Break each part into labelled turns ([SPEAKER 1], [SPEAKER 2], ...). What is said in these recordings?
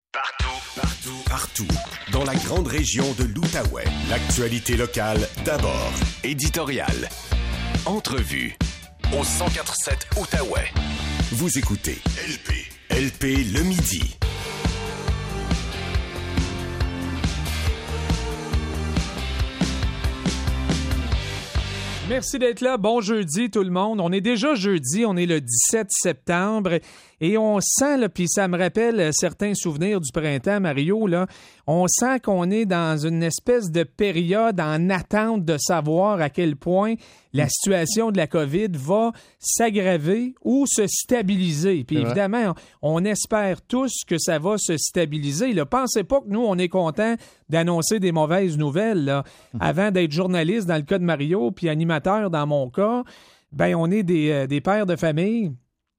[SPEAKER 1] Partout. Dans la grande région de l'Outaouais. L'actualité locale d'abord. Éditorial. Entrevue. Au 104.7 Outaouais. Vous écoutez LP le midi.
[SPEAKER 2] Merci d'être là. Bon jeudi tout le monde. On est déjà jeudi, on est le 17 septembre et on sent, là, puis ça me rappelle certains souvenirs du printemps, Mario, là, on sent qu'on est dans une espèce de période en attente de savoir à quel point la situation de la COVID va s'aggraver ou se stabiliser. Puis évidemment, on espère tous que ça va se stabiliser. Là, pensez pas que nous, on est contents d'annoncer des mauvaises nouvelles. Là. Avant d'être journaliste dans le cas de Mario, puis animateur dans mon cas, ben on est des pères de famille.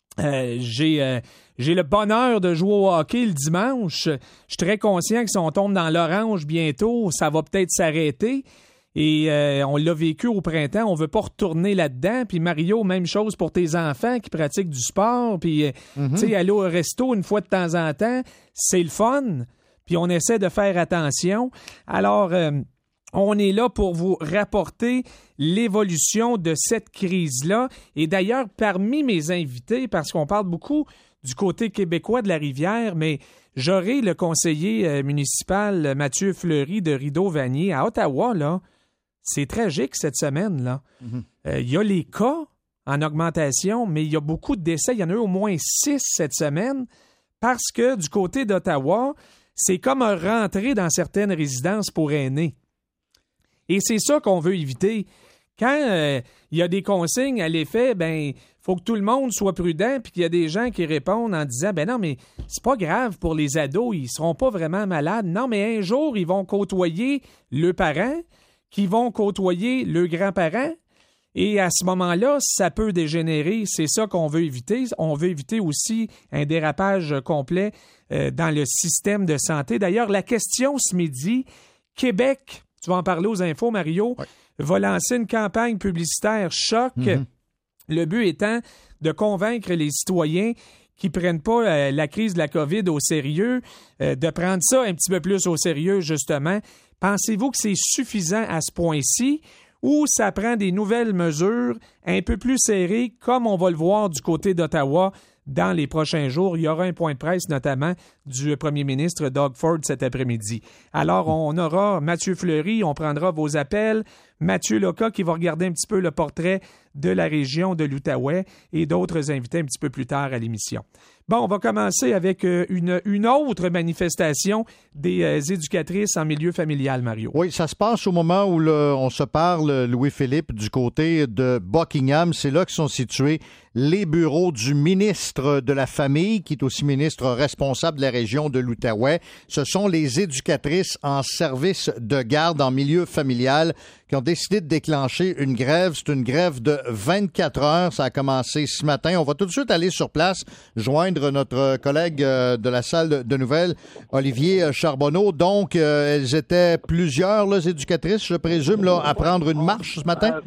[SPEAKER 2] J'ai le bonheur de jouer au hockey le dimanche. Je suis très conscient que si on tombe dans l'orange bientôt, ça va peut-être s'arrêter. Et on l'a vécu au printemps, on veut pas retourner là-dedans. Puis Mario, même chose pour tes enfants qui pratiquent du sport. Puis, tu sais, aller au resto une fois de temps en temps, c'est le fun. Puis on essaie de faire attention. Alors, on est là pour vous rapporter l'évolution de cette crise-là. Et d'ailleurs, parmi mes invités, parce qu'on parle beaucoup du côté québécois de la rivière, mais j'aurai le conseiller municipal Mathieu Fleury de Rideau-Vanier à Ottawa, là. C'est tragique cette semaine, là. Il y a les cas en augmentation, mais il y a beaucoup de décès. Il y en a eu au moins 6 cette semaine parce que du côté d'Ottawa, c'est comme un rentrée dans certaines résidences pour aînés. Et c'est ça qu'on veut éviter. Quand il y a des consignes à l'effet, ben faut que tout le monde soit prudent, puis qu'il y a des gens qui répondent en disant ben non, mais c'est pas grave pour les ados, ils seront pas vraiment malades. Non, mais un jour, ils vont côtoyer le parent, qui vont côtoyer le grand-parent, et à ce moment-là, ça peut dégénérer. C'est ça qu'on veut éviter. On veut éviter aussi un dérapage complet dans le système de santé. D'ailleurs, la question ce midi, Québec, tu vas en parler aux infos, Mario, va lancer une campagne publicitaire choc. Le but étant de convaincre les citoyens qui ne prennent pas la crise de la COVID au sérieux, de prendre ça un petit peu plus au sérieux, justement. Pensez-vous que c'est suffisant à ce point-ci ou ça prend des nouvelles mesures un peu plus serrées, comme on va le voir du côté d'Ottawa dans les prochains jours? Il y aura un point de presse, notamment, du premier ministre Doug Ford cet après-midi. Alors, on aura Mathieu Fleury, on prendra vos appels. Mathieu Loca qui va regarder un petit peu le portrait de la région de l'Outaouais et d'autres invités un petit peu plus tard à l'émission. Bon, on va commencer avec une autre manifestation des éducatrices en milieu familial, Mario.
[SPEAKER 3] Oui, ça se passe au moment où on se parle, Louis-Philippe, du côté de Buckingham. C'est là que sont situés les bureaux du ministre de la Famille, qui est aussi ministre responsable de la région de l'Outaouais. Ce sont les éducatrices en service de garde en milieu familial qui ont décidé de déclencher une grève. C'est une grève de 24 heures. Ça a commencé ce matin. On va tout de suite aller sur place, joindre notre collègue de la salle de nouvelles, Olivier Charbonneau. Donc, elles étaient plusieurs, les éducatrices, je présume, là, à prendre une marche ce matin?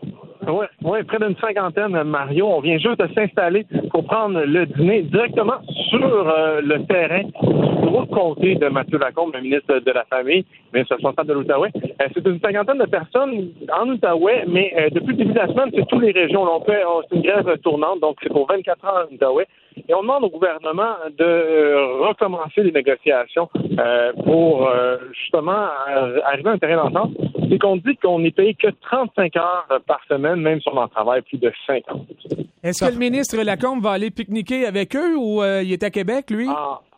[SPEAKER 4] Oui, près d'une cinquantaine, Mario. On vient juste de s'installer pour prendre le dîner directement sur le terrain du bureau de comté de Mathieu Lacombe, le ministre de la Famille, ministre responsable de l'Outaouais. C'est une cinquantaine de personnes en Outaouais, mais depuis le début de la semaine, c'est toutes les régions. C'est une grève tournante, donc c'est pour 24 heures en Outaouais. Et on demande au gouvernement de recommencer les négociations pour justement arriver à un terrain d'entente. C'est qu'on dit qu'on n'est payé que 35 heures par semaine, même si on en travaille plus de 50.
[SPEAKER 2] Est-ce que le ministre Lacombe va aller pique-niquer avec eux ou il est à Québec, lui?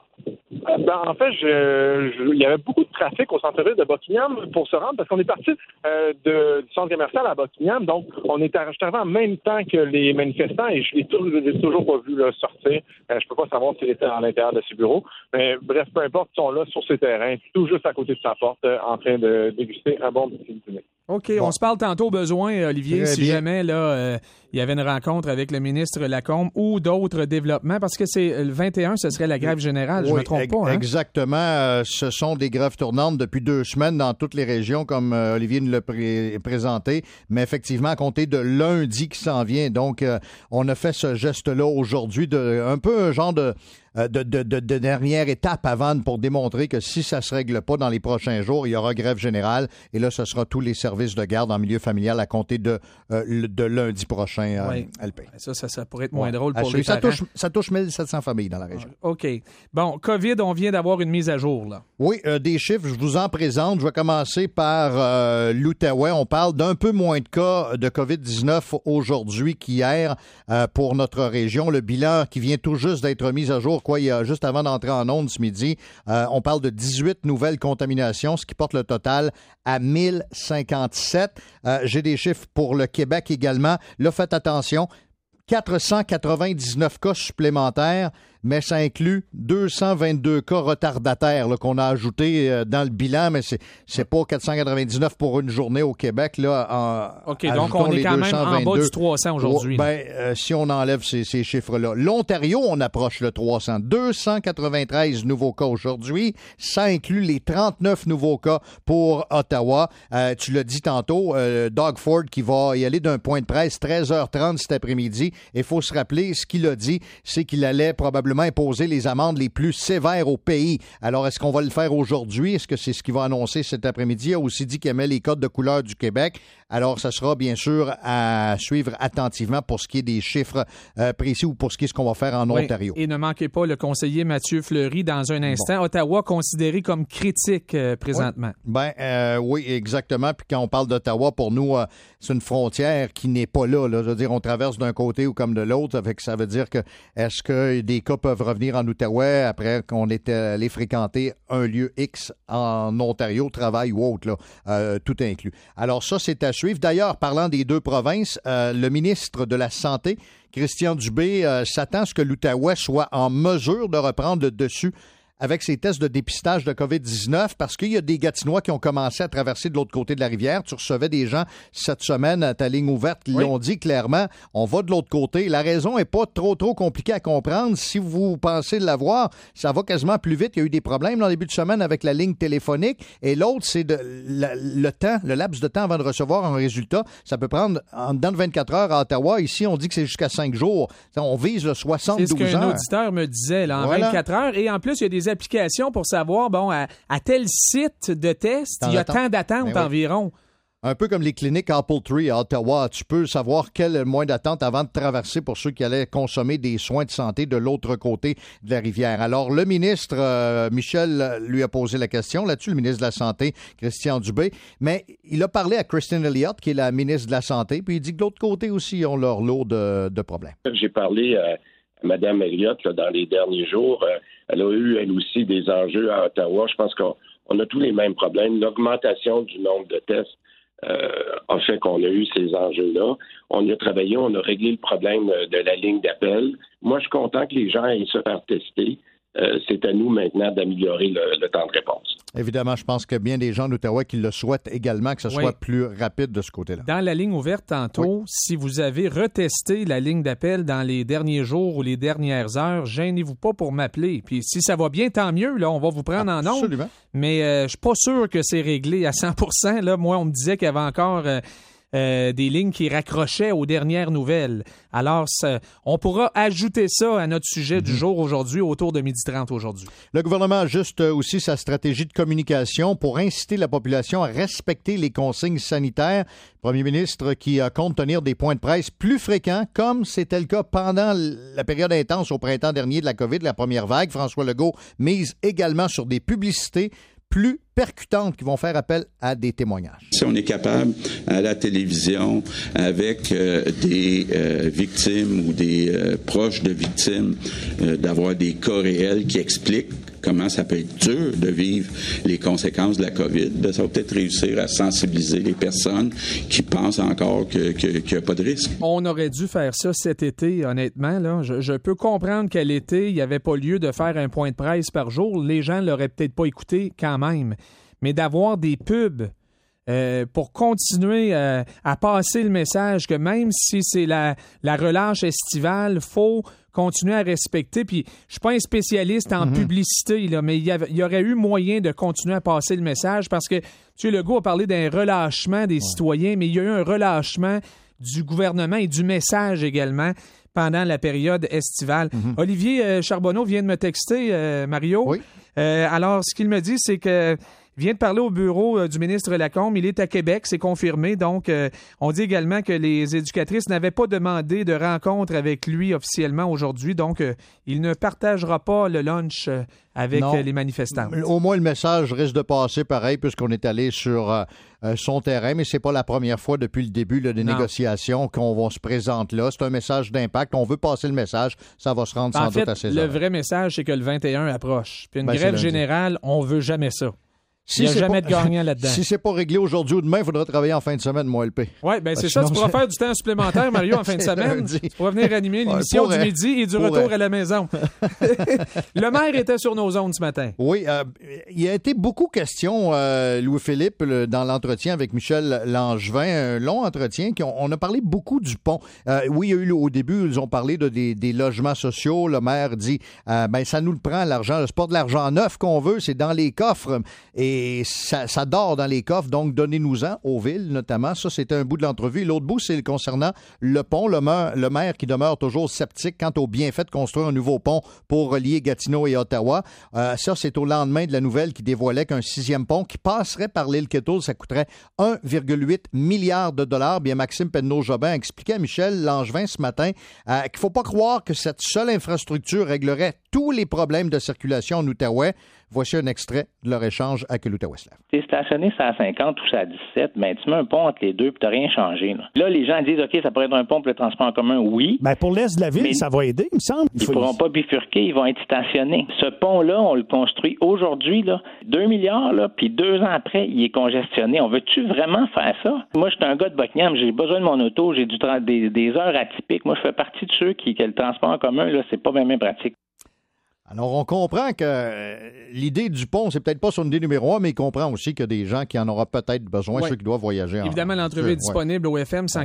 [SPEAKER 4] En fait, il y avait beaucoup de trafic au centre-ville de Buckingham pour se rendre, parce qu'on est parti du centre commercial à Buckingham, donc je suis arrivé en même temps que les manifestants et je l'ai toujours pas vu là, sortir. Je peux pas savoir s'il était à l'intérieur de ses bureaux, mais bref, peu importe, ils sont là sur ces terrains, tout juste à côté de sa porte, en train de déguster un bon petit dîner. OK,
[SPEAKER 2] on se parle tantôt au besoin, Olivier, si jamais là il y avait une rencontre avec le ministre Lacombe ou d'autres développements, parce que c'est le 21, ce serait la grève générale, je me trompe pas. Hein?
[SPEAKER 3] Exactement. Ce sont des grèves tournantes depuis 2 semaines dans toutes les régions, comme Olivier nous l'a présenté, mais effectivement, à compter de lundi qui s'en vient. Donc, on a fait ce geste-là aujourd'hui, un peu un genre de de dernière étape avant pour démontrer que si ça ne se règle pas dans les prochains jours, il y aura grève générale. Et là, ce sera tous les services de garde en milieu familial à compter de lundi prochain, LP.
[SPEAKER 2] Ça pourrait être moins drôle pour les parents.
[SPEAKER 3] Ça touche 1700 familles dans la région.
[SPEAKER 2] OK. Bon, COVID, on vient d'avoir une mise à jour, là.
[SPEAKER 3] Oui, des chiffres, je vous en présente. Je vais commencer par l'Outaouais. On parle d'un peu moins de cas de COVID-19 aujourd'hui qu'hier pour notre région. Le bilan qui vient tout juste d'être mis à jour, il y a juste avant d'entrer en onde ce midi, on parle de 18 nouvelles contaminations, ce qui porte le total à 1057. J'ai des chiffres pour le Québec également. Là, faites attention, 499 cas supplémentaires, mais ça inclut 222 cas retardataires là, qu'on a ajoutés dans le bilan, mais c'est pas 499 pour une journée au Québec. Là,
[SPEAKER 2] OK, donc on est quand même en bas du 300 aujourd'hui.
[SPEAKER 3] Si on enlève ces chiffres-là. L'Ontario, on approche le 300. 293 nouveaux cas aujourd'hui. Ça inclut les 39 nouveaux cas pour Ottawa. Tu l'as dit tantôt, Doug Ford qui va y aller d'un point de presse 13h30 cet après-midi. Il faut se rappeler, ce qu'il a dit, c'est qu'il allait probablement imposer les amendes les plus sévères au pays. Alors, est-ce qu'on va le faire aujourd'hui? Est-ce que c'est ce qu'il va annoncer cet après-midi? Il a aussi dit qu'il aimait les codes de couleur du Québec. Alors, ça sera bien sûr à suivre attentivement pour ce qui est des chiffres précis ou pour ce qui est ce qu'on va faire en Ontario.
[SPEAKER 2] Et ne manquez pas le conseiller Mathieu Fleury dans un instant. Bon. Ottawa considéré comme critique présentement.
[SPEAKER 3] Oui, exactement. Puis quand on parle d'Ottawa, pour nous, c'est une frontière qui n'est pas là. Je veux dire, on traverse d'un côté ou comme de l'autre. Ça veut dire que est-ce que des cas peuvent revenir en Outaouais après qu'on était allé fréquenter un lieu X en Ontario, travail ou autre, là, tout inclus. Alors ça, c'est à suivre. D'ailleurs, parlant des deux provinces, le ministre de la Santé, Christian Dubé, s'attend à ce que l'Outaouais soit en mesure de reprendre le dessus avec ses tests de dépistage de COVID-19 parce qu'il y a des Gatinois qui ont commencé à traverser de l'autre côté de la rivière. Tu recevais des gens cette semaine à ta ligne ouverte qui l'ont dit clairement, on va de l'autre côté. La raison n'est pas trop compliquée à comprendre. Si vous pensez l'avoir, ça va quasiment plus vite. Il y a eu des problèmes dans le début de semaine avec la ligne téléphonique et l'autre, c'est le laps de temps avant de recevoir un résultat. Ça peut prendre en dedans de 24 heures à Ottawa. Ici, on dit que c'est jusqu'à 5 jours. On vise le 72 heures.
[SPEAKER 2] C'est ce qu'un auditeur me disait, là, en 24 heures. Et en plus, il y a des applications pour savoir, à tel site de test, il y a tant d'attente environ.
[SPEAKER 3] Un peu comme les cliniques Apple Tree à Ottawa. Tu peux savoir quel est le moins d'attente avant de traverser pour ceux qui allaient consommer des soins de santé de l'autre côté de la rivière. Alors, le ministre, Michel, lui a posé la question là-dessus, le ministre de la Santé, Christian Dubé, mais il a parlé à Christine Elliott, qui est la ministre de la Santé, puis il dit que de l'autre côté aussi, ils ont leur lot de problèmes.
[SPEAKER 5] J'ai parlé à Mme Elliott dans les derniers jours. Elle a eu, elle aussi, des enjeux à Ottawa. Je pense qu'on a tous les mêmes problèmes. L'augmentation du nombre de tests a fait qu'on a eu ces enjeux-là. On y a travaillé, on a réglé le problème de la ligne d'appel. Moi, je suis content que les gens aillent se faire tester. C'est à nous maintenant d'améliorer le temps de réponse.
[SPEAKER 3] Évidemment, je pense que bien des gens en Ottawa qui le souhaitent également, que ce soit plus rapide de ce côté-là.
[SPEAKER 2] Dans la ligne ouverte tantôt, si vous avez retesté la ligne d'appel dans les derniers jours ou les dernières heures, gênez-vous pas pour m'appeler. Puis si ça va bien, tant mieux, là, on va vous prendre en ondes.
[SPEAKER 3] Absolument.
[SPEAKER 2] Mais je suis pas sûr que c'est réglé à 100%. Là, moi, on me disait qu'il y avait encore des lignes qui raccrochaient aux dernières nouvelles. Alors, on pourra ajouter ça à notre sujet du jour aujourd'hui, autour de 12h30 aujourd'hui.
[SPEAKER 3] Le gouvernement ajuste aussi sa stratégie de communication pour inciter la population à respecter les consignes sanitaires. Le premier ministre qui compte tenir des points de presse plus fréquents, comme c'était le cas pendant la période intense au printemps dernier de la COVID, la première vague. François Legault mise également sur des publicités plus percutantes qui vont faire appel à des témoignages.
[SPEAKER 6] Si on est capable, à la télévision, avec des victimes ou des proches de victimes, d'avoir des cas réels qui expliquent comment ça peut être dur de vivre les conséquences de la COVID, ça va peut-être réussir à sensibiliser les personnes qui pensent encore qu'il n'y a pas de risque.
[SPEAKER 2] On aurait dû faire ça cet été, honnêtement. Là. Je peux comprendre qu'à l'été, il n'y avait pas lieu de faire un point de presse par jour. Les gens ne l'auraient peut-être pas écouté quand même. Mais d'avoir des pubs pour continuer à passer le message que même si c'est la relâche estivale, faut continuer à respecter. Puis, je suis pas un spécialiste en publicité, là, mais il y aurait eu moyen de continuer à passer le message parce que M. Legault a parlé d'un relâchement des citoyens, mais il y a eu un relâchement du gouvernement et du message également pendant la période estivale. Olivier Charbonneau vient de me texter, Mario.
[SPEAKER 3] Oui.
[SPEAKER 2] Alors, ce qu'il me dit, c'est que vient de parler au bureau du ministre Lacombe. Il est à Québec, c'est confirmé. Donc, on dit également que les éducatrices n'avaient pas demandé de rencontre avec lui officiellement aujourd'hui. Donc, il ne partagera pas le lunch avec les manifestants.
[SPEAKER 3] Au moins, le message risque de passer pareil puisqu'on est allé sur son terrain, mais c'est pas la première fois depuis le début des négociations qu'on se présente là. C'est un message d'impact. On veut passer le message. Ça va se rendre sans doute à ses
[SPEAKER 2] le
[SPEAKER 3] oreilles.
[SPEAKER 2] vrai message, c'est que le 21 approche. Puis une grève générale, on veut jamais ça. Il n'y a jamais de gagnant là-dedans.
[SPEAKER 3] Si c'est pas réglé aujourd'hui ou demain, il faudra travailler en fin de semaine, moi, LP.
[SPEAKER 2] Oui, bien c'est ça. Tu pourras faire du temps supplémentaire, Mario, en fin de semaine. Tu pourras venir animer l'émission du midi et du retour à la maison. Le maire était sur nos ondes ce matin.
[SPEAKER 3] Oui, il y a été beaucoup question, Louis-Philippe, dans l'entretien avec Michel Langevin, un long entretien. On a parlé beaucoup du pont. Oui, il y a eu au début, ils ont parlé des logements sociaux. Le maire dit, ça nous le prend, l'argent. C'est pas de l'argent neuf qu'on veut, c'est dans les coffres. Et ça dort dans les coffres, donc donnez-nous-en aux villes, notamment. Ça, c'était un bout de l'entrevue. L'autre bout, c'est concernant le pont. Le maire qui demeure toujours sceptique quant au bienfait de construire un nouveau pont pour relier Gatineau et Ottawa. Ça, c'est au lendemain de la nouvelle qui dévoilait qu'un 6e pont qui passerait par l'île Kettle, ça coûterait 1,8 milliard de dollars. Bien, Maxime Penneau-Jobin expliquait à Michel Langevin ce matin qu'il ne faut pas croire que cette seule infrastructure réglerait tous les problèmes de circulation en Outaouais. Voici un extrait de leur échange avec l'Outaouais-Slav.
[SPEAKER 7] T'es stationné sur la 50 ou sur la 17, ben tu mets un pont entre les deux puis t'as rien changé. Là, les gens disent, OK, ça pourrait être un pont pour le transport en commun, oui.
[SPEAKER 8] Ben pour l'est de la ville, ça va aider, il me semble.
[SPEAKER 7] Ils ne pourront pas bifurquer, ils vont être stationnés. Ce pont-là, on le construit aujourd'hui, 2 milliards, puis 2 ans après, il est congestionné. On veut-tu vraiment faire ça? Moi, je suis un gars de Buckingham, j'ai besoin de mon auto, j'ai des heures atypiques. Moi, je fais partie de ceux que le transport en commun, là, c'est pas bien pratique.
[SPEAKER 3] Alors, on comprend que l'idée du pont, c'est peut-être pas son idée numéro 1, mais il comprend aussi qu'il y a des gens qui en auront peut-être besoin, ceux qui doivent voyager.
[SPEAKER 2] Évidemment, l'entrevue est disponible au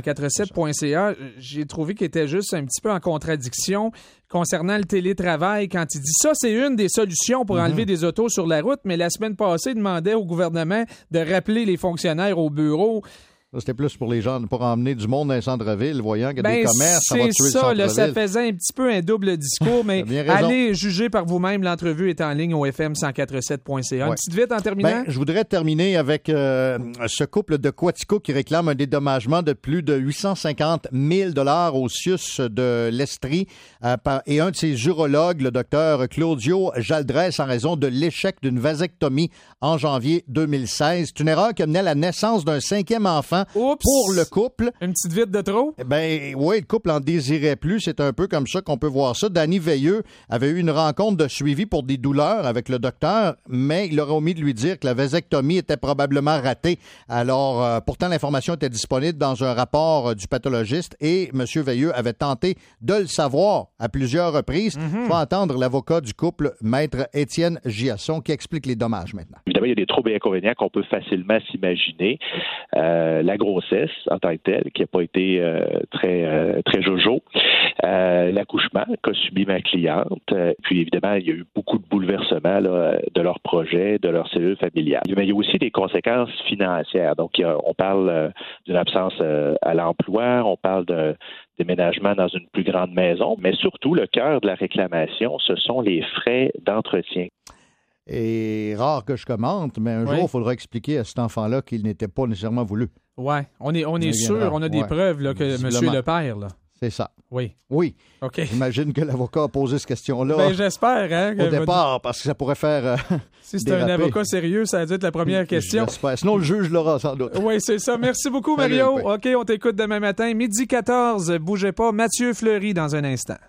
[SPEAKER 2] fm1047.ca. J'ai trouvé qu'il était juste un petit peu en contradiction concernant le télétravail quand il dit ça, c'est une des solutions pour enlever des autos sur la route, mais la semaine passée, il demandait au gouvernement de rappeler les fonctionnaires au bureau.
[SPEAKER 3] C'était plus pour les gens, pour emmener du monde dans les centres-ville, voyant qu'il y a des commerces, ça va tuer le centre-ville.
[SPEAKER 2] Ça faisait un petit peu un double discours, mais allez juger par vous-même. L'entrevue est en ligne au fm1047.ca. Une petite vite en terminant?
[SPEAKER 3] Je voudrais terminer avec ce couple de Quatico qui réclame un dédommagement de plus de 850 000 $ au CIUS de l'Estrie et un de ses urologues, le docteur Claudio Jaldresse, en raison de l'échec d'une vasectomie en janvier 2016. C'est une erreur qui a mené à la naissance d'un 5e enfant pour le couple.
[SPEAKER 2] Une petite vite de trop?
[SPEAKER 3] Oui, le couple en désirait plus. C'est un peu comme ça qu'on peut voir ça. Danny Veilleux avait eu une rencontre de suivi pour des douleurs avec le docteur, mais il aurait omis de lui dire que la vasectomie était probablement ratée. Alors, pourtant, l'information était disponible dans un rapport du pathologiste et M. Veilleux avait tenté de le savoir à plusieurs reprises. Il faut entendre l'avocat du couple, Maître Étienne Giasson, qui explique les dommages maintenant.
[SPEAKER 9] Évidemment, il y a des troubles et inconvénients qu'on peut facilement s'imaginer. La grossesse en tant que telle, qui n'a pas été très jojo. L'accouchement qu'a subi ma cliente. Puis évidemment, il y a eu beaucoup de bouleversements de leur projet, de leur cellule familiale. Mais il y a aussi des conséquences financières. Donc, on parle d'une absence à l'emploi, on parle d'un déménagement dans une plus grande maison, mais surtout, le cœur de la réclamation, ce sont les frais d'entretien.
[SPEAKER 3] Et rare que je commente, mais un jour, il faudra expliquer à cet enfant-là qu'il n'était pas nécessairement voulu.
[SPEAKER 2] Oui, on est sûr, on a des preuves là, que monsieur le père, là.
[SPEAKER 3] C'est ça.
[SPEAKER 2] Oui.
[SPEAKER 3] OK. J'imagine que l'avocat a posé cette question-là.
[SPEAKER 2] J'espère, hein.
[SPEAKER 3] Au départ, parce que ça pourrait faire.
[SPEAKER 2] Si c'est un avocat sérieux, ça a dû être la première question.
[SPEAKER 3] J'espère. Sinon, le juge l'aura sans doute.
[SPEAKER 2] Oui, c'est ça. Merci beaucoup, Mario. OK, on t'écoute demain matin, 12h14. Bougez pas. Mathieu Fleury dans un instant.